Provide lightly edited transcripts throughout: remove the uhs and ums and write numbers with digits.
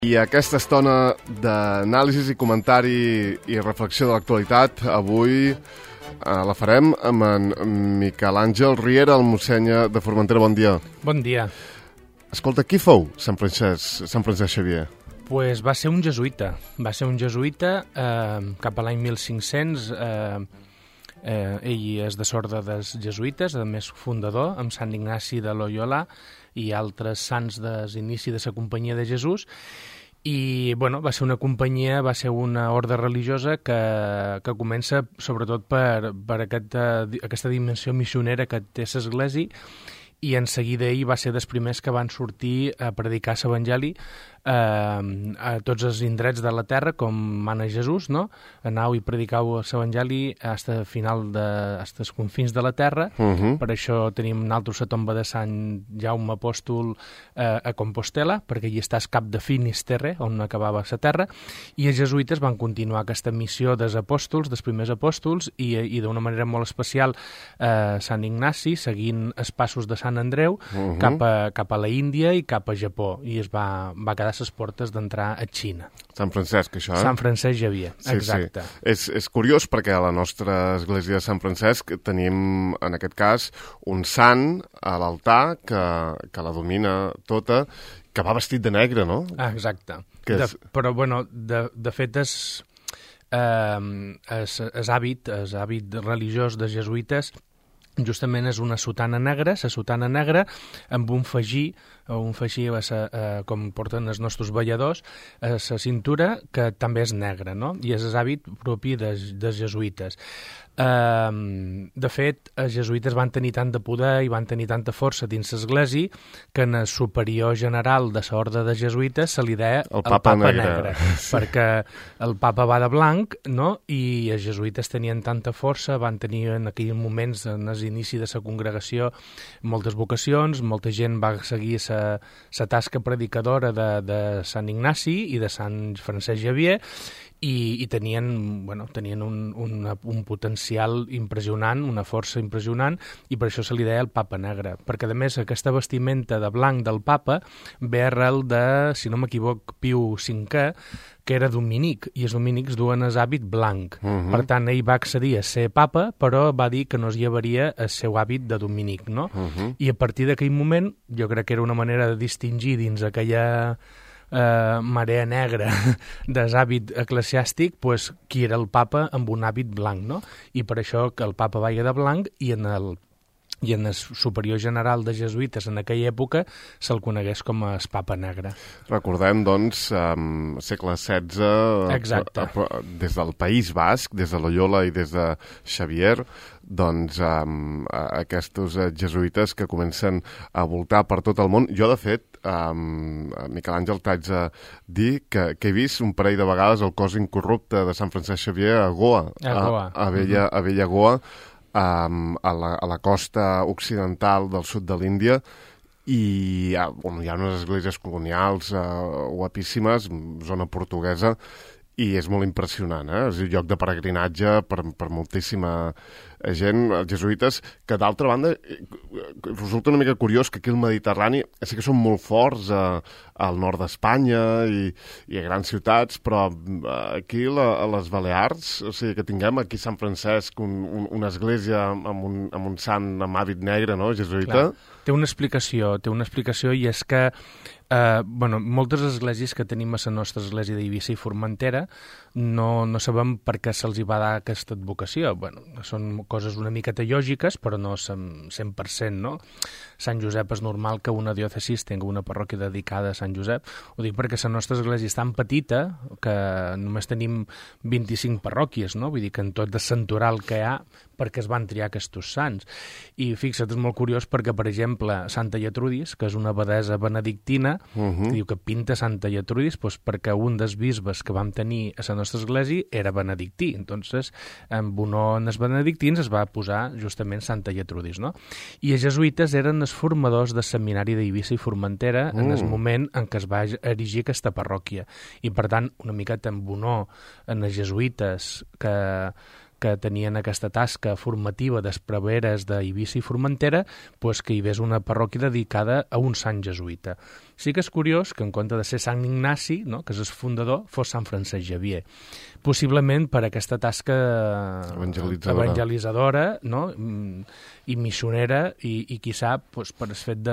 I aquesta estona d'anàlisi i comentari i reflexió de l'actualitat, avui la farem amb en Miquel Àngel Riera, el mossènyer de Formentera. Bon dia. Bon dia. Escolta, qui fou Sant Francesc Xavier? Pues va ser un jesuïta. Va ser un jesuïta cap a l'any 1500. Ell és de l'orde dels jesuïtes, a més fundador, amb Sant Ignaci de Loyola i altres sants de l'inici de la Companyia de Jesús. I bueno, va ser una companyia, va ser una ordre religiosa que comença sobretot per aquesta dimensió missionera que té l'Església, i en seguida ell va ser dels primers que van sortir a predicar l'Evangeli a tots els indrets de la terra, com mana Jesús, no? Anau i predicau l'Evangeli fins als confins de la terra. Per això tenim nosaltres la tomba de Sant Jaume Apòstol a Compostela, perquè allí està el cap de Finisterre, on acabava la terra, i els jesuïtes van continuar aquesta missió dels apòstols, dels primers apòstols, i d'una manera molt especial Sant Ignaci, seguint els passos de Sant Andreu, cap a la Índia i cap a Japó, i es va quedar a les portes d'entrar a Xina. Sant Francesc, això, eh? Sant Francesc Xavier, exacte. Sí. És curiós perquè a la nostra església de Sant Francesc tenim, en aquest cas, un sant a l'altar que la domina tota, que va vestit de negre, no? Exacte. Però, bueno, de fet, és hàbit religiós dels jesuïtes justament és una sotana negra, la sotana negra amb un fagí, com porten els nostres balladors, a la cintura, que també és negra, no? I és l'hàbit propi dels jesuïtes. De fet, els jesuïtes van tenir tant de poder i van tenir tanta força dins l'església que en el superior general de l'orde de jesuïtes se li deia el Papa Negre. Sí. Perquè el Papa va de blanc, no? I els jesuïtes tenien tanta força, van tenir en aquells moments, en l'inici de la congregació, moltes vocacions, molta gent va seguir la tasca predicadora de Sant Ignaci i de Sant Francesc Xavier, i tenien un potencial impressionant, una força impressionant, i per això se li deia el Papa Negre. Perquè, a més, aquesta vestimenta de blanc del Papa ve arrel de, si no m'equivoc, Piu V, que era dominic, i els dominics duen el hàbit blanc. Per tant, ell va accedir a ser papa, però va dir que no es llevaria el seu hàbit de dominic, no? I a partir d'aquell moment, jo crec que era una manera de distingir dins aquella marea negra del hàbit eclesiàstic, pues, qui era el papa amb un hàbit blanc, no? I per això que el papa vaya de blanc, i en el superior general de jesuïtes en aquella època se'l conegués com a Papa Negre. Recordem, doncs, segle XVI, des del País Basc, des de Loyola i des de Xavier, doncs aquests jesuïtes que comencen a voltar per tot el món. Jo, de fet, Miquel Àngel, t'haig de dir que he vist un parell de vegades el cos incorrupte de Sant Francesc Xavier a Goa, a Bella Goa, a la costa occidental del sud de l'Índia, i hi ha unes esglésies colonials guapíssimes, zona portuguesa, i és molt impressionant, és un lloc de peregrinatge per moltíssima gent, els jesuïtes, que d'altra banda resulta una mica curiós que aquí al Mediterrani sí que són molt forts al nord d'Espanya i a grans ciutats, però aquí a les Balears, o sigui que tinguem aquí Sant Francesc, una església amb un sant amb hàbit negre, no, jesuïta. Clar. Té una explicació, i és que moltes esglésies que tenim a la nostra església d'Eivissa i Formentera no sabem per què se'ls va dar aquesta advocació. Són coses una miqueta lògiques, però no 100%, no? Sant Josep és normal que una diòcesi tingui una parròquia dedicada a Sant Josep. Ho dic perquè la nostra església és tan petita que només tenim 25 parròquies, no? Vull dir que en tot el santoral que hi ha, perquè es van triar aquests sants. I fixa't, és molt curiós perquè, per exemple, Santa Gertrudis, que és una abadessa benedictina, que diu que pinta Santa Gertrudis, doncs perquè un dels bisbes que vam tenir a la nostra església era benedictí. Entonces, en honor als benedictins es va posar justament Santa Gertrudis, no? I els jesuïtes eren els formadors del seminari d'Eivissa i Formentera en el moment en què es va erigir aquesta parròquia. I, per tant, una miqueta en honor en els jesuïtes que que tenien aquesta tasca formativa d'espreveres d'Eivissa i Formentera, pues que hi hagués una parròquia dedicada a un sant jesuïta. Sí que és curiós que en compte de ser Sant Ignaci, no, que és el fundador, fos Sant Francesc Xavier. Possiblement per aquesta tasca evangelitzadora, no, i missionera, i qui sap, pues, per el fet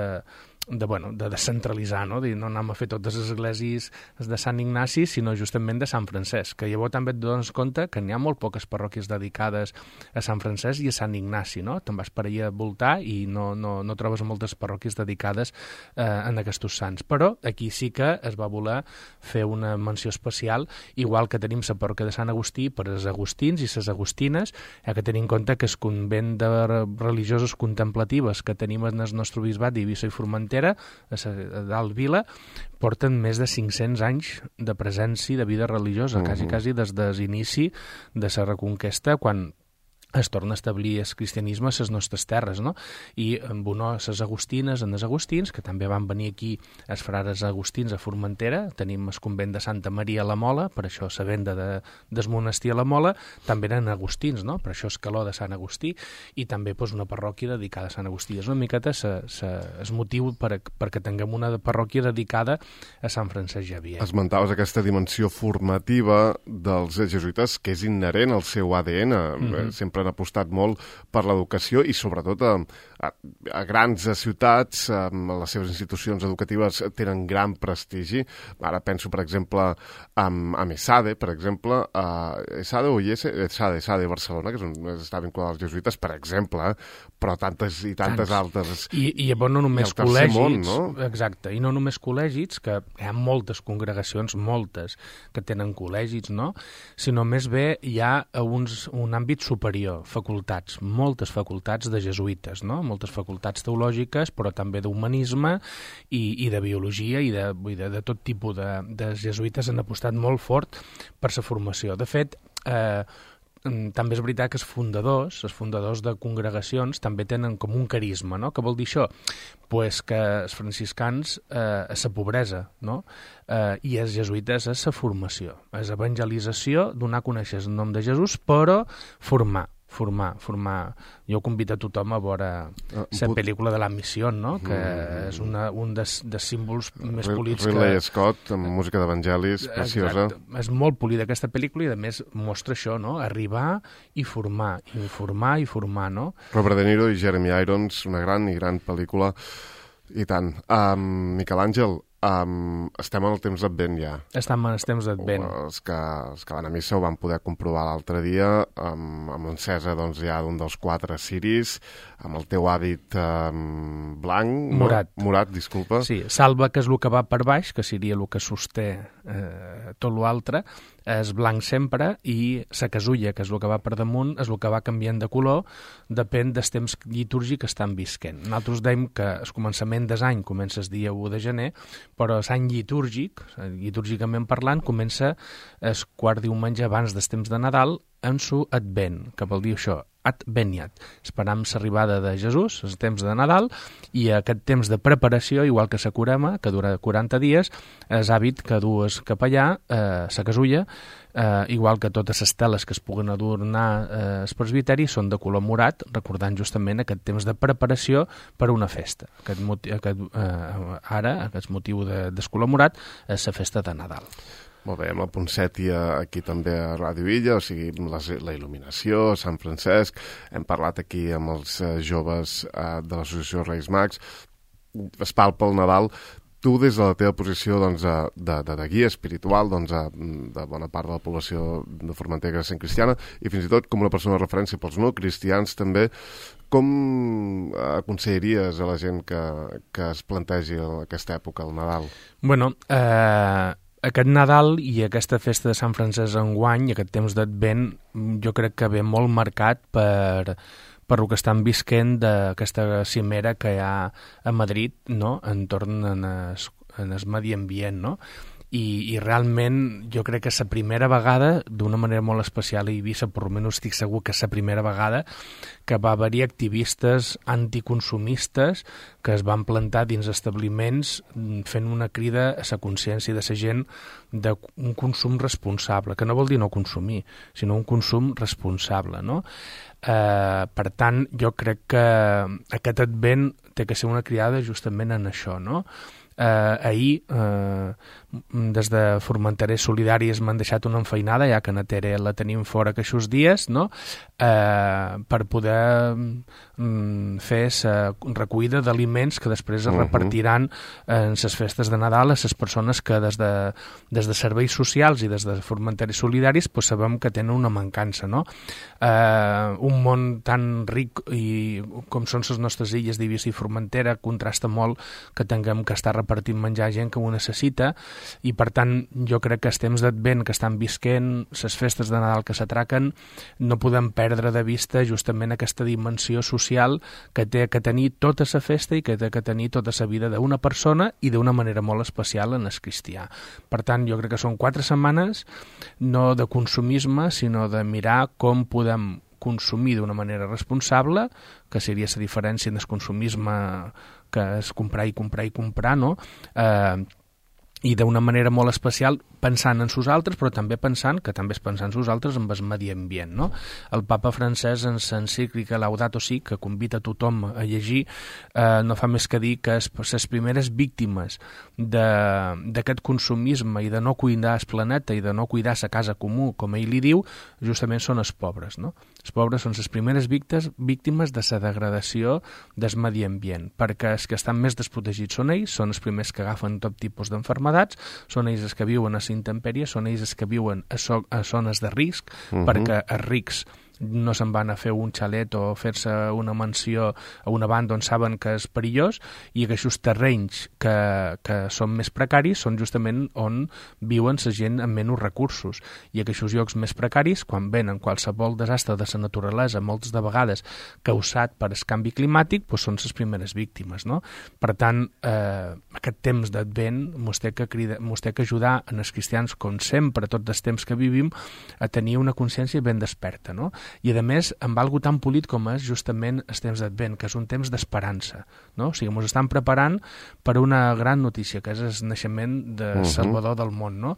de descentralitzar, no? No anem a fer totes les esglésies de Sant Ignaci, sinó justament de Sant Francesc, que llavors també et dones compte que n'hi ha molt poques parròquies dedicades a Sant Francesc i a Sant Ignaci, no? Te'n vas per allà a voltar i no trobes moltes parròquies dedicades en aquests sants. Però aquí sí que es va voler fer una menció especial, igual que tenim la parròquia de Sant Agustí per als agustins i les agustines, que tenim en compte que el convent de religioses contemplatives que tenim en el nostre bisbat d'Eivissa i Formentera, a dalt Vila, porten més de 500 anys de presència de vida religiosa, quasi des de l'inici de la Reconquesta, quan es torna a establir el cristianisme a les nostres terres, no? I amb honor a les agustines, en els agustins, que també van venir aquí els frares agustins a Formentera, tenim el convent de Santa Maria a la Mola, per això la venda del monestir a la Mola, també eren agustins, no? Per això el caló de Sant Agustí, i també pues, una parròquia dedicada a Sant Agustí. És una miqueta el motiu perquè tinguem una parròquia dedicada a Sant Francesc Xavier. Esmentaves aquesta dimensió formativa dels jesuïtes que és inherent al seu ADN, sempre han apostat molt per l'educació i sobretot a grans ciutats, les seves institucions educatives tenen gran prestigi. Ara penso, per exemple, a ESADE, per exemple, ESADE o ESADE Barcelona, que està vinculada als jesuïtes, per exemple, però tantes i tantes altres. I llavors no només col·legis, no? Exacte, i no només col·legis, que hi ha moltes congregacions, moltes, que tenen col·legis, no? Sinó més bé hi ha un àmbit superior, facultats, moltes facultats de jesuïtes, no? Moltes facultats teològiques, però també d'humanisme i de biologia i de tot tipus de jesuïtes han apostat molt fort per la formació. De fet, també és veritat que els fundadors de congregacions també tenen com un carisma, no? Què vol dir això? Pues que els franciscans a la pobresa, no? I els jesuïtes a la formació, a l'evangelització, donar a conèixer el nom de Jesús, però formar. Jo convido a tothom a veure la pel·lícula de la missió, no? Que és un dels símbols més polits Ridley Scott, amb música d'evangelis, preciosa. Exacte. És molt polida aquesta pel·lícula i, a més, mostra això, no? Arribar i formar, informar i formar, no? Robert De Niro i Jeremy Irons, una gran pel·lícula, i tant. Miquel Àngel, estem en el temps d'Advent ja. Estem en el temps d'Advent. Els que van a missa ho van poder comprovar l'altre dia amb l'encesa ja d'un dels 4 ciris, amb el teu hàbit blanc... Morat, disculpa. Sí, salva, que és el que va per baix, que seria el que sosté tot l'altre, és blanc sempre, i la casulla, que és el que va per damunt, és el que va canviant de color, depèn del temps litúrgic que estan visquent. Nosaltres dèiem que el començament de l'any comença el dia 1 de gener, però l'any litúrgic, litúrgicament parlant, comença el quart diumenge abans del temps de Nadal, en su Advent, que vol dir això, Adveniat. Esperam l'arribada de Jesús, el temps de Nadal, i aquest temps de preparació, igual que la curema, que dura 40 dies, és hàbit que dues cap allà, la casulla, igual que totes les teles que es puguen adornar al presbiteri, són de color morat, recordant justament aquest temps de preparació per a una festa. Ara, aquest motiu del color morat, és la festa de Nadal. Molt bé, amb la Ponsètia aquí també a Ràdio Illa, o sigui, la il·luminació, Sant Francesc, hem parlat aquí amb els joves de l'associació Reis Mags, es palpa el Nadal. Tu, des de la teva posició de guia espiritual de bona part de la població de Formentera sent cristiana, i fins i tot com una persona de referència pels no cristians també, com aconsellaries a la gent que es plantegi aquesta època, el Nadal? Bueno, aquest Nadal i aquesta festa de Sant Francesc enguany, aquest temps d'Advent, jo crec que ve molt marcat per el que estan visquent d'aquesta cimera que hi ha a Madrid, no?, entorn en el medi ambient, no? i realment jo crec que és la primera vegada, d'una manera molt especial a Eivissa, per almenys estic segur que és la primera vegada que va haver-hi activistes anticonsumistes que es van plantar dins establiments fent una crida a la consciència de la gent d'un consum responsable, que no vol dir no consumir, sinó un consum responsable, no? Per tant, jo crec que aquest advent té que ser una cridada justament en això, no? Ahir, des de Formenterers Solidaris m'han deixat una enfeinada, ja que na Tere la tenim fora aquests dies, no? Per poder fer la recollida d'aliments que després es repartiran en les festes de Nadal a les persones que des de serveis socials i des de Formenterers Solidaris pues, sabem que tenen una mancança, no? Un món tan ric com són les nostres illes d'Eivissa i Formentera contrasta molt que tinguem que estar repartint menjar a gent que ho necessita i per tant jo crec que els temps d'Advent que estan visquent, les festes de Nadal que s'atraquen, no podem perdre de vista justament aquesta dimensió social que té que tenir tota la festa i que té que tenir tota la vida d'una persona i d'una manera molt especial en el cristià. Per tant, jo crec que són 4 setmanes no de consumisme, sinó de mirar com podem consumir d'una manera responsable, que seria la diferència en el consumisme que és comprar i comprar i comprar, no? I d'una manera molt especial pensant en nosaltres, però també pensant que també és pensar en nosaltres amb el medi ambient, no? El papa francès en l'encíclica Laudato Si, que convida a tothom a llegir, no fa més que dir que les primeres víctimes d'aquest consumisme i de no cuidar el planeta i de no cuidar la casa comú, com ell li diu, justament són els pobres, no? Els pobres són les primeres víctimes de la degradació del medi ambient, perquè els que estan més desprotegits són els primers que agafen tot tipus d'enfermedats, són ells els que viuen a intempèries, són ells els que viuen a zones de risc, perquè els rics no se'n van a fer un xalet o fer-se una mansió a una banda on saben que és perillós i aquests terrenys que són més precaris són justament on viuen la gent amb menys recursos i aquests llocs més precaris, quan venen qualsevol desastre de la naturalesa, moltes de vegades causat per el canvi climàtic, doncs són les primeres víctimes, no? Per tant, aquest temps d'Advent mos té que ajudar en els cristians, com sempre, tots els temps que vivim, a tenir una consciència ben desperta, no? I a més amb algo tan polit com és justament el temps d'Advent, que és un temps d'esperança, no? O sigui, ens estan preparant per una gran notícia, que és el naixement de Salvador del món, no?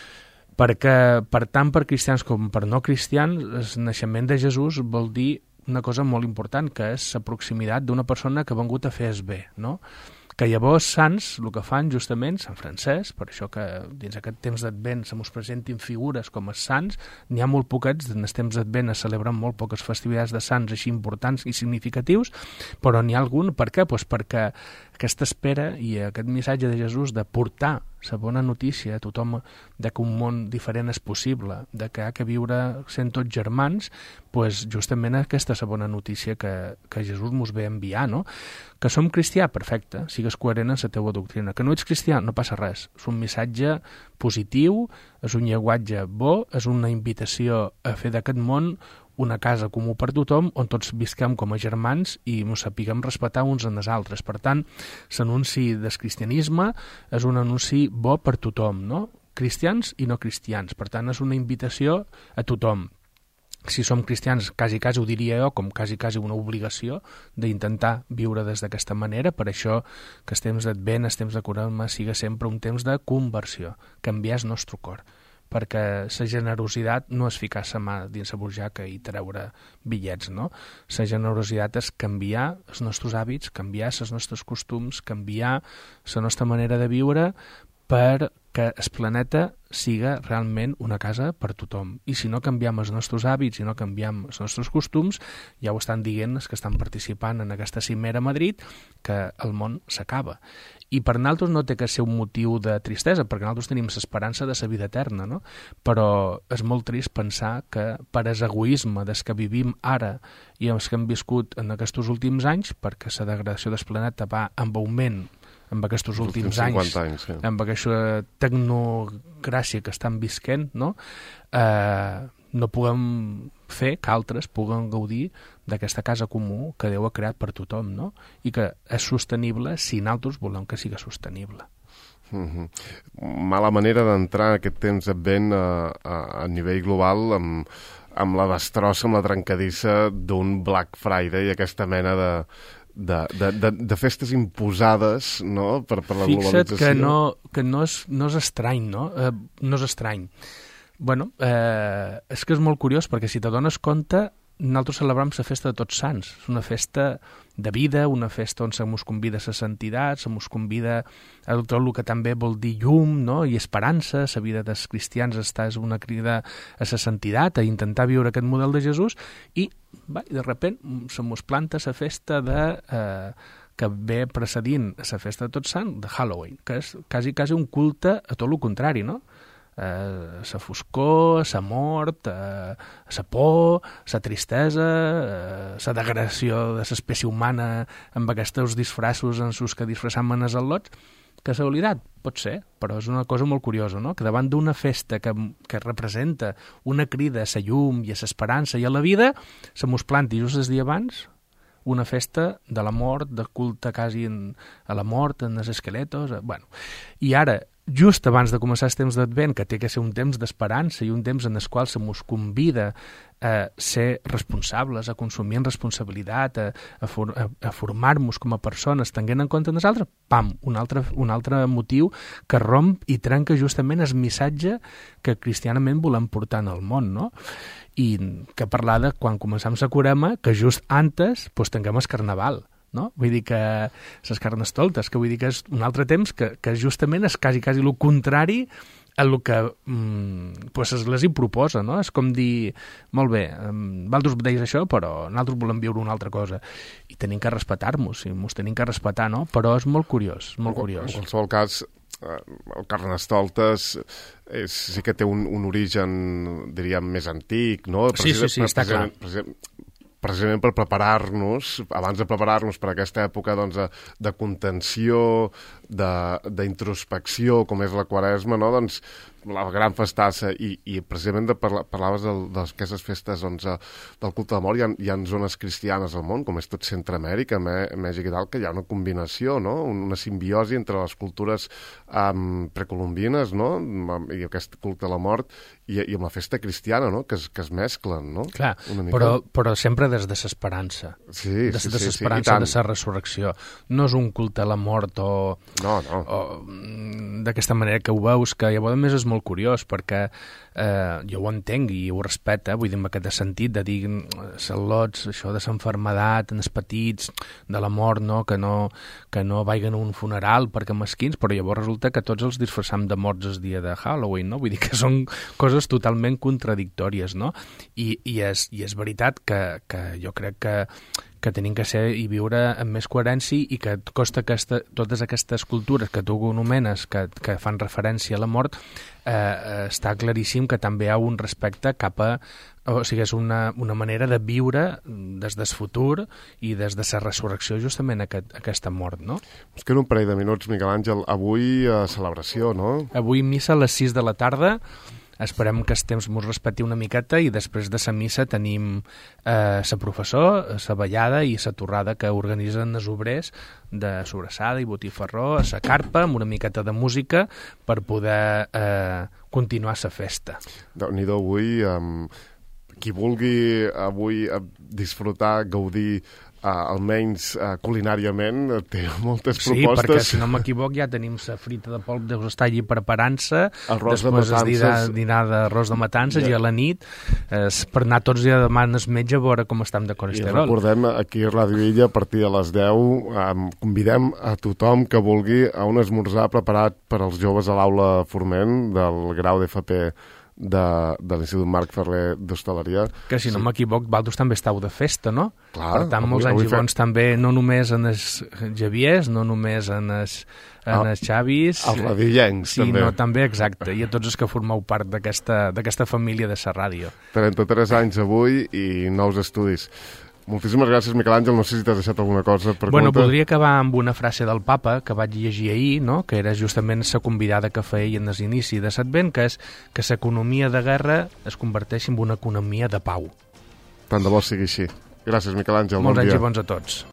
Perquè, per tant, per cristians com per no cristians, el naixement de Jesús vol dir una cosa molt important, que és la proximitat d'una persona que ha vengut a fer el bé, no? Que llavors sants el que fan justament, Sant Francesc, per això que dins aquest temps d'Advent se mos presentin figures com els sants, n'hi ha molt poquets, en el temps d'Advent es celebren molt poques festivitats de sants així importants i significatius, però n'hi ha algun, per què? Pues perquè aquesta espera i aquest missatge de Jesús de portar la bona notícia a tothom de que un món diferent és possible, de que ha que viure sent tots germans, pues justament aquesta és la bona notícia que Jesús mos ve a enviar, no? Que som cristià, perfecte, sigues coherent en la teua doctrina. Que no ets cristià, no passa res. És un missatge positiu, és un llenguatge bo, és una invitació a fer d'aquest món una casa comú per tothom, on tots visquem com a germans i ens sapiguem respectar uns en els altres. Per tant, l'anunci del cristianisme és un anunci bo per tothom, no? Cristians i no cristians. Per tant, és una invitació a tothom. Si som cristians, quasi ho diria jo, com quasi una obligació d'intentar viure des d'aquesta manera, per això que els temps d'Advent, els temps de Quaresma, siga sempre un temps de conversió, canviar el nostre cor, perquè la generositat no és ficar la mà dins la burjaca i treure bitllets, no? La generositat és canviar els nostres hàbits, canviar els nostres costums, canviar la nostra manera de viure perquè el planeta siga realment una casa per tothom. I si no canviem els nostres hàbits i no canviem els nostres costums, ja ho estan dient els que estan participant en aquesta cimera a Madrid, que el món s'acaba. I per nosaltres no té que ser un motiu de tristesa, perquè nosaltres tenim l'esperança de la vida eterna, no? Però és molt trist pensar que per el egoisme des que vivim ara i els que hem viscut en aquests últims anys, perquè la degradació del planeta va en augment amb aquests últims anys, sí. Amb aquesta tecnocràcia que estan visquent, no? No puguem fer que altres puguen gaudir d'aquesta casa comú que Déu ha creat per tothom, no? I que és sostenible si nosaltres volem que sigui sostenible. Mala manera d'entrar en aquest temps advent a nivell global amb la destrossa, amb la trencadissa d'un Black Friday, aquesta mena de festes imposades, no?, per la globalització. Fixa't que no és estrany, no? No és estrany. Bueno, és que és molt curiós, perquè si t'adones compte, nosaltres celebrem la festa de Tots Sants. És una festa de vida, una festa on se mos convida a la santitat, se mos convida a tot el que també vol dir llum, no?, i esperança. La vida dels cristians és una crida a la santitat, a intentar viure aquest model de Jesús, i de repent se mos planta la festa que ve precedint la festa de Tots Sants, de Halloween, que és quasi un culte a tot el contrari, no?, la foscor, la mort, la por, la tristesa, la degradació de l'espècie humana amb aquests disfraços en els que disfressam els al·lots. Casualitat? Pot ser, però és una cosa molt curiosa, no?, que davant d'una festa que representa una crida a la llum i a l'esperança i a la vida, se mos planti just el dia abans una festa de la mort, de culte quasi a la mort, en els esqueletos. Bueno, i ara, just abans de començar el temps d'Advent, que té que ser un temps d'esperança i un temps en el qual se mos convida a ser responsables, a consumir en responsabilitat, a formar-nos com a persones, tenint en compte nosaltres, pam, un altre motiu que romp i trenca justament el missatge que cristianament volem portar en el món, no? I que parlar de quan començam la Corema, que just antes tinguem el Carnaval, no? Vull dir que les Carnestoltes, que vull dir que és un altre temps que justament és quasi el contrari a el que l'Església proposa, no? És com dir, molt bé, vosaltres deis això, però nosaltres volem viure una altra cosa. I tenim que respectar-nos, i ens tenim que respectar, no? Però és molt curiós, molt curiós. En qualsevol cas, el Carnestoltes sí que té un origen, diríem, més antic, no? Sí, està clar. Precisament per preparar-nos, abans de preparar-nos per aquesta època doncs, de contenció, d'introspecció, com és la Quaresma, no? Doncs la gran festassa, i precisament parlaves d'aquestes festes doncs, del culte de la mort. Hi ha zones cristianes al món, com és tot Centroamèrica, Mèxic i tal, que hi ha una combinació, no? Una simbiosi entre les cultures precolombines, no?, i aquest culte de la mort, i amb la festa cristiana, no?, que es mesclen, no? Clar, però sempre des de l'esperança. Sí, des de l'esperança de la resurrecció. No és un culte a la mort o d'aquesta manera que ho veus, que llavors més és molt curiós, perquè jo ho entenc i ho respecte, vull dir, en aquest sentit de dir al·lots, això de l'enfermedat, en els petits, de la mort, no? Que no vagin a un funeral perquè mesquins, però llavors resulta que tots els disfressam de morts el dia de Halloween, no? Vull dir que són coses totalment contradictòries, no? I és veritat que jo crec que tenim que ser i viure amb més coherència, i que costa totes aquestes cultures que tu anomenes que fan referència a la mort, està claríssim que també hi ha un respecte cap a... O sigui, és una manera de viure des del futur i des de la resurrecció justament aquesta mort, no? Ens queden un parell de minuts, Miquel Àngel. Avui celebració, no? Avui missa a les 6 de la tarda. Esperem que el temps mos respecti una miqueta, i després de la missa tenim la professor, la ballada i la torrada que organitzen els obrers de Sobrassada i Botifarró, a la carpa, amb una miqueta de música per poder continuar la festa. Déu-n'hi-do, avui, qui vulgui avui disfrutar, gaudir, almenys culinàriament, té moltes propostes. Sí, perquè si no m'equivoc ja tenim la frita de polp, deus estar allí preparant-se, després el dinar d'arròs de matances, i a la nit per anar tots ja demanen el metge a veure com estem de colesterol. I recordem, aquí a Ràdio Illa, a partir de les 10 convidem a tothom que vulgui a un esmorzar preparat per als joves a l'aula Forment del grau d'FP de l'Institut Marc Ferrer d'Hostaleria. Que si no m'equivoc, vosaltres també estàu de festa, no? Clar, per tant, molts anys i bons també, no només en els Javiers, no només en els Xavis... Els radillencs, també. Sinó també, exacte, i a tots els que formeu part d'aquesta família de la ràdio. 33 anys avui i nous estudis. Moltíssimes gràcies, Miquel Àngel. No sé si t'has deixat alguna cosa per compte. Voldria acabar amb una frase del papa que vaig llegir ahir, no? Que era justament la convidada que feia en l'inici de l'Advent, que és que l'economia de guerra es converteixi en una economia de pau. Tant de bo sigui així. Gràcies, Miquel Àngel. Molts anys i bons a tots.